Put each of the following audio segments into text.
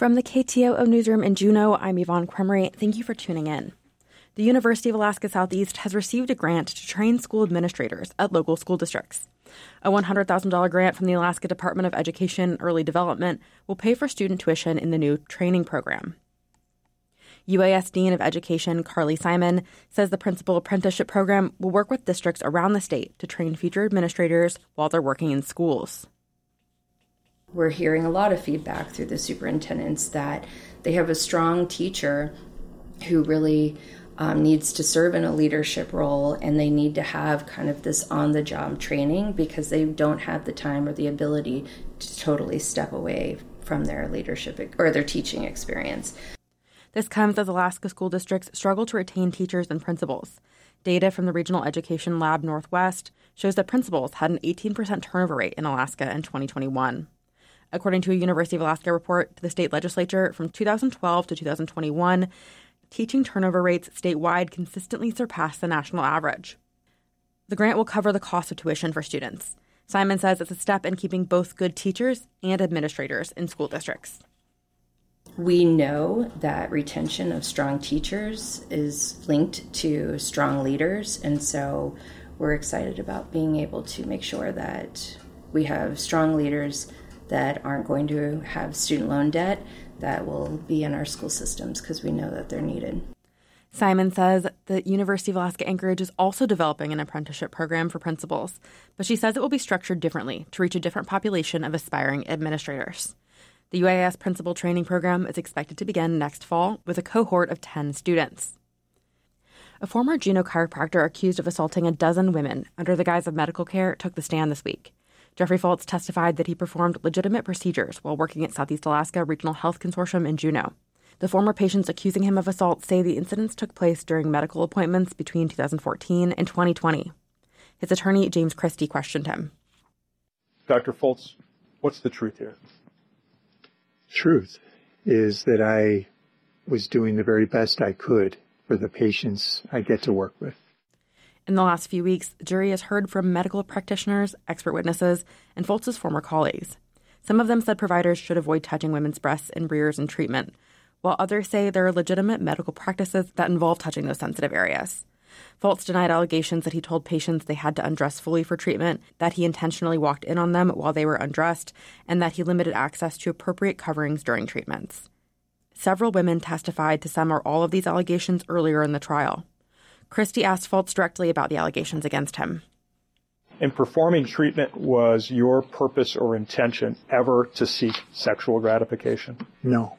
From the KTOO Newsroom in Juneau, I'm Yvonne Cremery. Thank you for tuning in. The University of Alaska Southeast has received a grant to train school administrators at local school districts. A $100,000 grant from the Alaska Department of Education Early Development will pay for student tuition in the new training program. UAS Dean of Education Carly Simon says the principal apprenticeship program will work with districts around the state to train future administrators while they're working in schools. We're hearing a lot of feedback through the superintendents that they have a strong teacher who really needs to serve in a leadership role, and they need to have kind of this on-the-job training because they don't have the time or the ability to totally step away from their leadership or their teaching experience. This comes as Alaska school districts struggle to retain teachers and principals. Data from the Regional Education Lab Northwest shows that principals had an 18% turnover rate in Alaska in 2021. According to a University of Alaska report to the state legislature from 2012 to 2021, teaching turnover rates statewide consistently surpassed the national average. The grant will cover the cost of tuition for students. Simon says it's a step in keeping both good teachers and administrators in school districts. We know that retention of strong teachers is linked to strong leaders, and so we're excited about being able to make sure that we have strong leaders that aren't going to have student loan debt that will be in our school systems because we know that they're needed. Simon says the University of Alaska Anchorage is also developing an apprenticeship program for principals, but she says it will be structured differently to reach a different population of aspiring administrators. The UAS Principal Training Program is expected to begin next fall with a cohort of 10 students. A former Juneau chiropractor accused of assaulting a dozen women under the guise of medical care took the stand this week. Jeffrey Foltz testified that he performed legitimate procedures while working at Southeast Alaska Regional Health Consortium in Juneau. The former patients accusing him of assault say the incidents took place during medical appointments between 2014 and 2020. His attorney, James Christie, questioned him. Dr. Foltz, what's the truth here? Truth is that I was doing the very best I could for the patients I get to work with. In the last few weeks, the jury has heard from medical practitioners, expert witnesses, and Foltz's former colleagues. Some of them said providers should avoid touching women's breasts and rears in treatment, while others say there are legitimate medical practices that involve touching those sensitive areas. Foltz denied allegations that he told patients they had to undress fully for treatment, that he intentionally walked in on them while they were undressed, and that he limited access to appropriate coverings during treatments. Several women testified to some or all of these allegations earlier in the trial. Christie asked Foltz directly about the allegations against him. In performing treatment, was your purpose or intention ever to seek sexual gratification? No.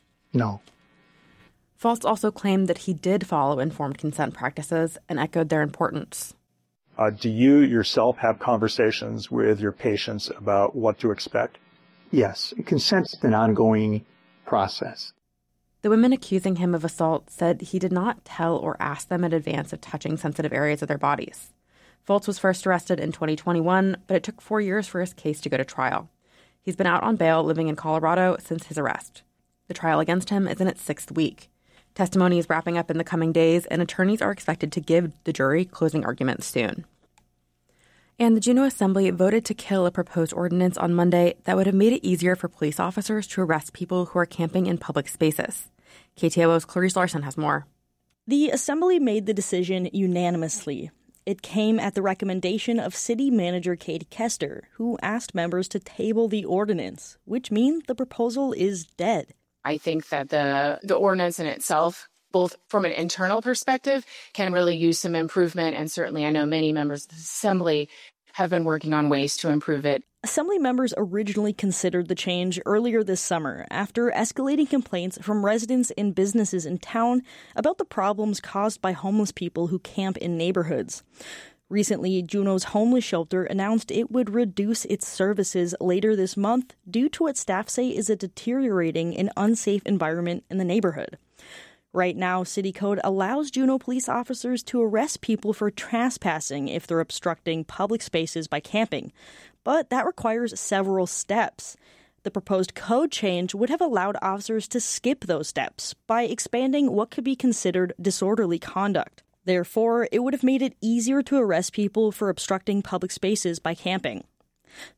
Foltz also claimed that he did follow informed consent practices and echoed their importance. Do you yourself have conversations with your patients about what to expect? Yes, consent's an ongoing process. The women accusing him of assault said he did not tell or ask them in advance of touching sensitive areas of their bodies. Foltz was first arrested in 2021, but it took 4 years for his case to go to trial. He's been out on bail living in Colorado since his arrest. The trial against him is in its 6th week. Testimony is wrapping up in the coming days, and attorneys are expected to give the jury closing arguments soon. And the Juneau Assembly voted to kill a proposed ordinance on Monday that would have made it easier for police officers to arrest people who are camping in public spaces. KTOO's Clarice Larson has more. The Assembly made the decision unanimously. It came at the recommendation of City Manager Katie Kester, who asked members to table the ordinance, which means the proposal is dead. I think that the ordinance in itself, both from an internal perspective, can really use some improvement. And certainly I know many members of the Assembly have been working on ways to improve it. Assembly members originally considered the change earlier this summer after escalating complaints from residents and businesses in town about the problems caused by homeless people who camp in neighborhoods. Recently, Juneau's homeless shelter announced it would reduce its services later this month due to what staff say is a deteriorating and unsafe environment in the neighborhood. Right now, City Code allows Juneau police officers to arrest people for trespassing if they're obstructing public spaces by camping, but that requires several steps. The proposed code change would have allowed officers to skip those steps by expanding what could be considered disorderly conduct. Therefore, it would have made it easier to arrest people for obstructing public spaces by camping.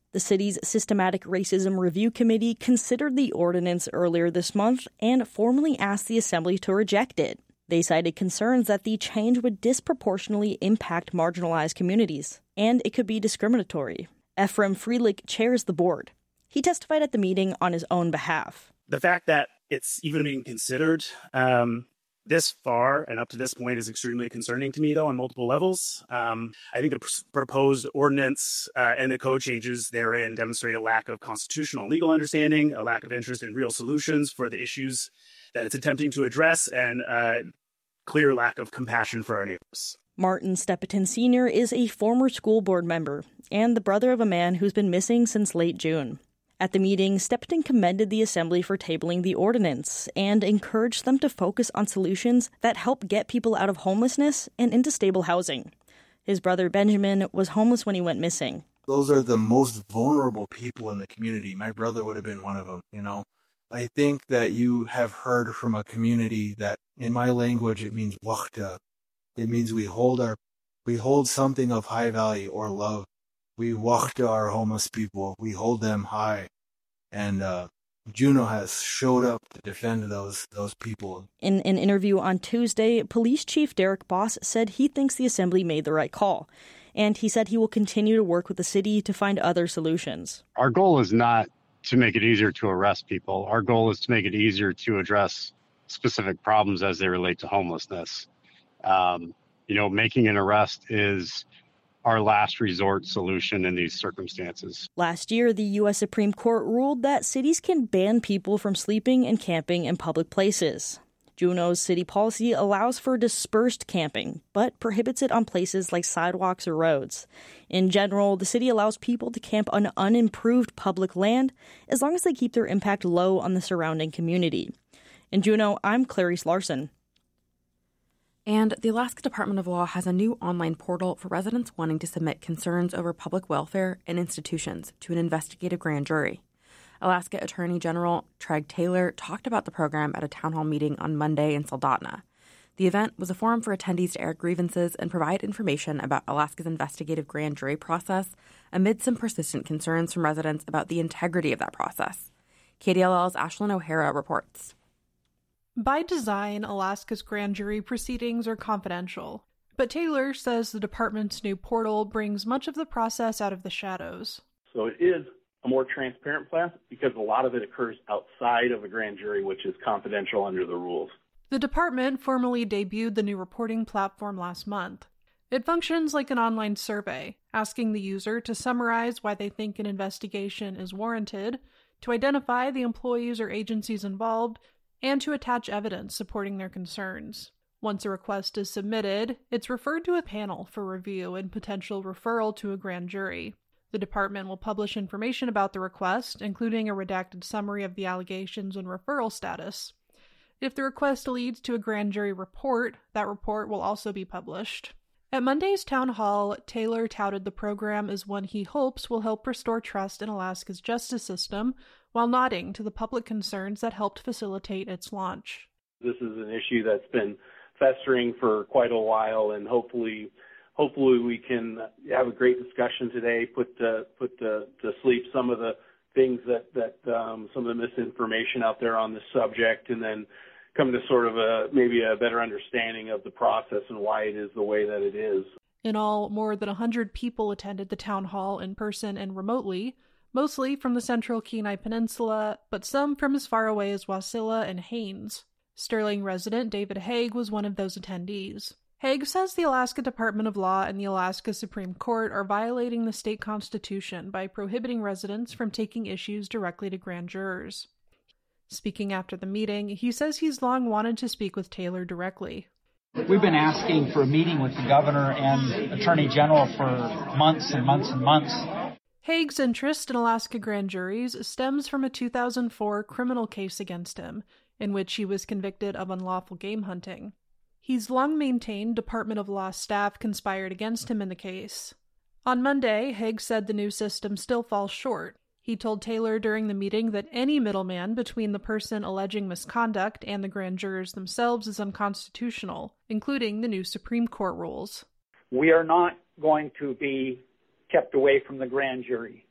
The city's Systematic Racism Review Committee considered the ordinance earlier this month and formally asked the Assembly to reject it. They cited concerns that the change would disproportionately impact marginalized communities, and it could be discriminatory. Ephraim Frelich chairs the board. He testified at the meeting on his own behalf. The fact that it's even being considered this far and up to this point is extremely concerning to me, though, on multiple levels. I think the proposed ordinance and the code changes therein demonstrate a lack of constitutional and legal understanding, a lack of interest in real solutions for the issues that it's attempting to address, and clear lack of compassion for our neighbors. Martin Stepetin Sr. is a former school board member and the brother of a man who's been missing since late June. At the meeting, Stepetin commended the Assembly for tabling the ordinance and encouraged them to focus on solutions that help get people out of homelessness and into stable housing. His brother Benjamin was homeless when he went missing. Those are the most vulnerable people in the community. My brother would have been one of them, I think that you have heard from a community that, in my language, it means wachta. It means we hold something of high value or love. We wachta our homeless people. We hold them high. And Juneau has showed up to defend those people. In an interview on Tuesday, Police Chief Derek Boss said he thinks the Assembly made the right call. And he said he will continue to work with the city to find other solutions. Our goal is not to make it easier to arrest people. Our goal is to make it easier to address specific problems as they relate to homelessness. Making an arrest is our last resort solution in these circumstances. Last year, the U.S. Supreme Court ruled that cities can ban people from sleeping and camping in public places. Juneau's city policy allows for dispersed camping, but prohibits it on places like sidewalks or roads. In general, the city allows people to camp on unimproved public land as long as they keep their impact low on the surrounding community. In Juneau, I'm Clarice Larson. And the Alaska Department of Law has a new online portal for residents wanting to submit concerns over public welfare and institutions to an investigative grand jury. Alaska Attorney General Treg Taylor talked about the program at a town hall meeting on Monday in Soldotna. The event was a forum for attendees to air grievances and provide information about Alaska's investigative grand jury process amid some persistent concerns from residents about the integrity of that process. KDLL's Ashlyn O'Hara reports. By design, Alaska's grand jury proceedings are confidential, but Taylor says the department's new portal brings much of the process out of the shadows. So it is a more transparent process because a lot of it occurs outside of a grand jury, which is confidential under the rules. The department formally debuted the new reporting platform last month. It functions like an online survey, asking the user to summarize why they think an investigation is warranted, to identify the employees or agencies involved, and to attach evidence supporting their concerns. Once a request is submitted, it's referred to a panel for review and potential referral to a grand jury. The department will publish information about the request, including a redacted summary of the allegations and referral status. If the request leads to a grand jury report, that report will also be published. At Monday's town hall, Taylor touted the program as one he hopes will help restore trust in Alaska's justice system, while nodding to the public concerns that helped facilitate its launch. This is an issue that's been festering for quite a while, and hopefully we can have a great discussion today, put to sleep some of the things that some of the misinformation out there on this subject, and then come to sort of maybe a better understanding of the process and why it is the way that it is. In all, more than 100 people attended the town hall in person and remotely, mostly from the central Kenai Peninsula, but some from as far away as Wasilla and Haines. Sterling resident David Haig was one of those attendees. Haig says the Alaska Department of Law and the Alaska Supreme Court are violating the state constitution by prohibiting residents from taking issues directly to grand jurors. Speaking after the meeting, he says he's long wanted to speak with Taylor directly. We've been asking for a meeting with the governor and attorney general for months and months and months. Haig's interest in Alaska grand juries stems from a 2004 criminal case against him, in which he was convicted of unlawful game hunting. He's long maintained Department of Law staff conspired against him in the case. On Monday, Haig said the new system still falls short. He told Taylor during the meeting that any middleman between the person alleging misconduct and the grand jurors themselves is unconstitutional, including the new Supreme Court rules. We are not going to be kept away from the grand jury.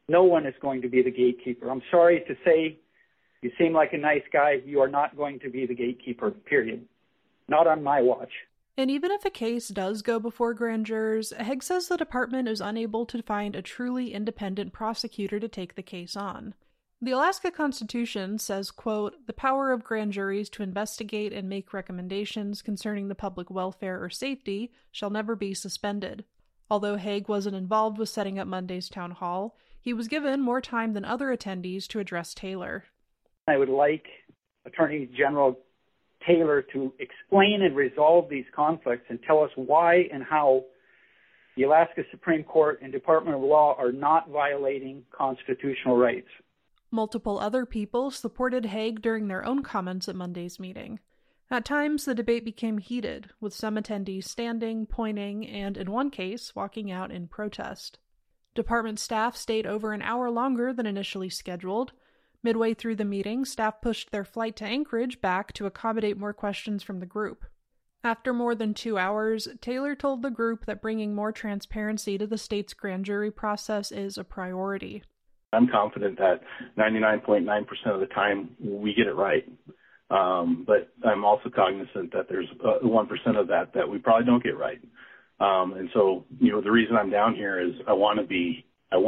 No one is going to be the gatekeeper. I'm sorry to say, you seem like a nice guy. You are not going to be the gatekeeper, period. Not on my watch. And even if a case does go before grand jurors, Haig says the department is unable to find a truly independent prosecutor to take the case on. The Alaska Constitution says, quote, "The power of grand juries to investigate and make recommendations concerning the public welfare or safety shall never be suspended." Although Haig wasn't involved with setting up Monday's town hall, he was given more time than other attendees to address Taylor. I would like Attorney General Taylor to explain and resolve these conflicts and tell us why and how the Alaska Supreme Court and Department of Law are not violating constitutional rights. Multiple other people supported Haig during their own comments at Monday's meeting. At times, the debate became heated, with some attendees standing, pointing, and, in one case, walking out in protest. Department staff stayed over an hour longer than initially scheduled. Midway through the meeting, staff pushed their flight to Anchorage back to accommodate more questions from the group. After more than 2 hours, Taylor told the group that bringing more transparency to the state's grand jury process is a priority. I'm confident that 99.9% of the time we get it right. But I'm also cognizant that there's 1% of that we probably don't get right. And so, the reason I'm down here is I want to be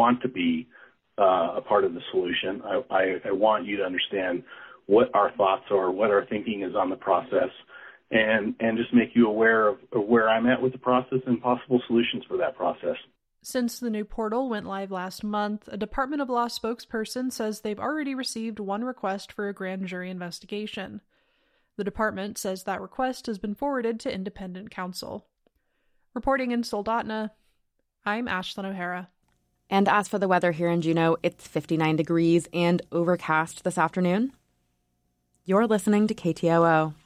a part of the solution. I want you to understand what our thoughts are, what our thinking is on the process, and just make you aware of where I'm at with the process and possible solutions for that process. Since the new portal went live last month, a Department of Law spokesperson says they've already received one request for a grand jury investigation. The department says that request has been forwarded to independent counsel. Reporting in Soldotna, I'm Ashlyn O'Hara. And as for the weather here in Juneau, it's 59 degrees and overcast this afternoon. You're listening to KTOO.